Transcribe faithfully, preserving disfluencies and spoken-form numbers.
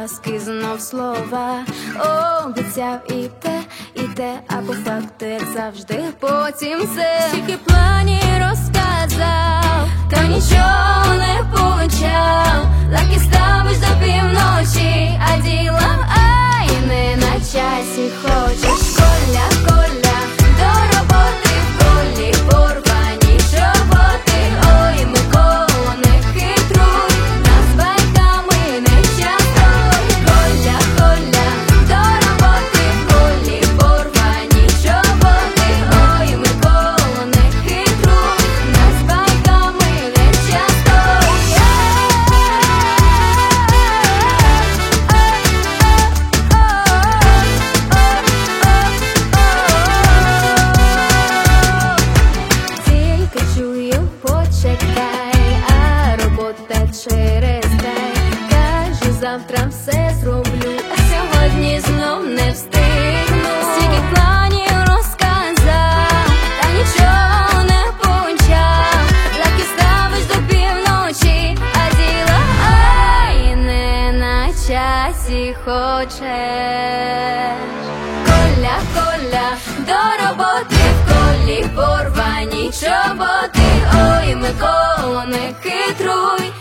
казки знов слова. Обіцяв і те, і те, а по факту, як завжди, потім все. Стільки планів розказав, та нічого не почав. Лаки ставиш до півночі, а діла ай не на часі. Хочеш коля, коля, до роботи в колі порвані чоботи. Ой, Миколо, не хитруй, нас байками не частуй. Коля, коля, до роботи в колі порвані чоботи. Ой, Миколо, не хитруй, нас байками не частуй. Тільки чую, почекай, а робота через дай. Кажу, завтра все зроблю, а сьогодні знов не встигну. Стільки планів розказав, та нічого не почав. Лаки ставиш до півночі, а діла ай не на часі. Хочеш коля, коля, до роботи в колі порвані чоботи. Ой, Миколо, не хитруй,